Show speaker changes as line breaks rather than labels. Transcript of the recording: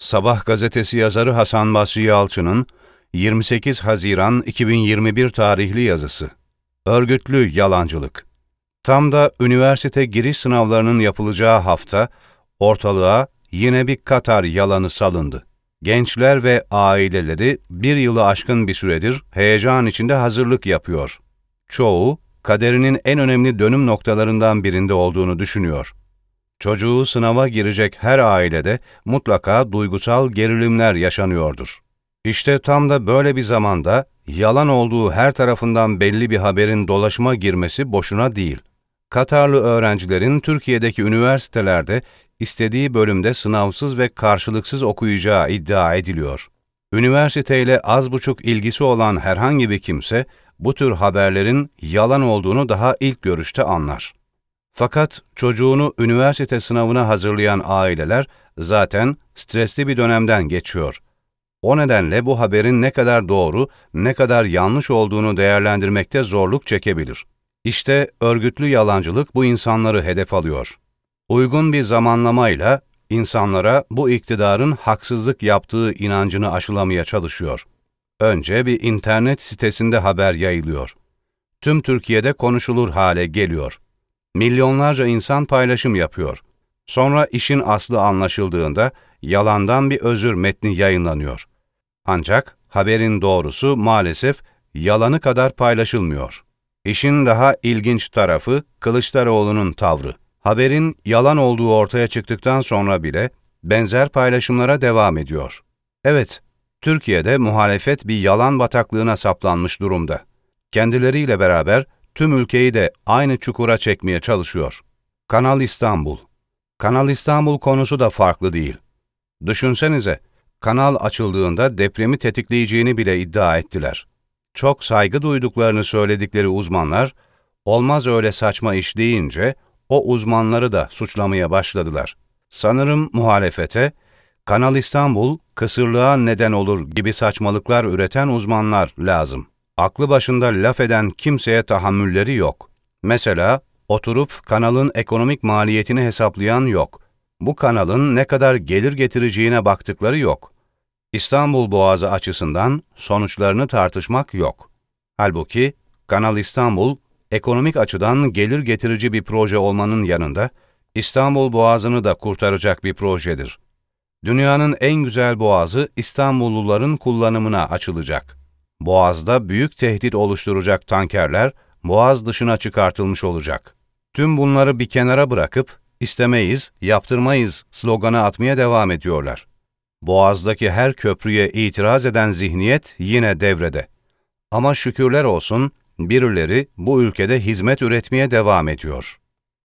Sabah gazetesi yazarı Hasan Basri Yalçın'ın 28 Haziran 2021 tarihli yazısı. Örgütlü yalancılık. Tam da üniversite giriş sınavlarının yapılacağı hafta, ortalığa yine bir Katar yalanı salındı. Gençler ve aileleri bir yılı aşkın bir süredir heyecan içinde hazırlık yapıyor. Çoğu, kaderinin en önemli dönüm noktalarından birinde olduğunu düşünüyor. Çocuğu sınava girecek her ailede mutlaka duygusal gerilimler yaşanıyordur. İşte tam da böyle bir zamanda yalan olduğu her tarafından belli bir haberin dolaşıma girmesi boşuna değil. Katarlı öğrencilerin Türkiye'deki üniversitelerde istediği bölümde sınavsız ve karşılıksız okuyacağı iddia ediliyor. Üniversiteyle az buçuk ilgisi olan herhangi bir kimse bu tür haberlerin yalan olduğunu daha ilk görüşte anlar. Fakat çocuğunu üniversite sınavına hazırlayan aileler zaten stresli bir dönemden geçiyor. O nedenle bu haberin ne kadar doğru, ne kadar yanlış olduğunu değerlendirmekte zorluk çekebilir. İşte örgütlü yalancılık bu insanları hedef alıyor. Uygun bir zamanlamayla insanlara bu iktidarın haksızlık yaptığı inancını aşılamaya çalışıyor. Önce bir internet sitesinde haber yayılıyor. Tüm Türkiye'de konuşulur hale geliyor. Milyonlarca insan paylaşım yapıyor. Sonra işin aslı anlaşıldığında yalandan bir özür metni yayınlanıyor. Ancak haberin doğrusu maalesef yalanı kadar paylaşılmıyor. İşin daha ilginç tarafı Kılıçdaroğlu'nun tavrı. Haberin yalan olduğu ortaya çıktıktan sonra bile benzer paylaşımlara devam ediyor. Evet, Türkiye'de muhalefet bir yalan bataklığına saplanmış durumda. Kendileriyle beraber tüm ülkeyi de aynı çukura çekmeye çalışıyor. Kanal İstanbul. Kanal İstanbul konusu da farklı değil. Düşünsenize, kanal açıldığında depremi tetikleyeceğini bile iddia ettiler. Çok saygı duyduklarını söyledikleri uzmanlar, olmaz öyle saçma iş deyince o uzmanları da suçlamaya başladılar. Sanırım muhalefete, Kanal İstanbul kısırlığa neden olur gibi saçmalıklar üreten uzmanlar lazım. Aklı başında laf eden kimseye tahammülleri yok. Mesela oturup kanalın ekonomik maliyetini hesaplayan yok. Bu kanalın ne kadar gelir getireceğine baktıkları yok. İstanbul Boğazı açısından sonuçlarını tartışmak yok. Halbuki Kanal İstanbul, ekonomik açıdan gelir getirici bir proje olmanın yanında, İstanbul Boğazı'nı da kurtaracak bir projedir. Dünyanın en güzel boğazı İstanbulluların kullanımına açılacak. Boğaz'da büyük tehdit oluşturacak tankerler Boğaz dışına çıkartılmış olacak. Tüm bunları bir kenara bırakıp istemeyiz, yaptırmayız sloganı atmaya devam ediyorlar. Boğaz'daki her köprüye itiraz eden zihniyet yine devrede. Ama şükürler olsun birileri bu ülkede hizmet üretmeye devam ediyor.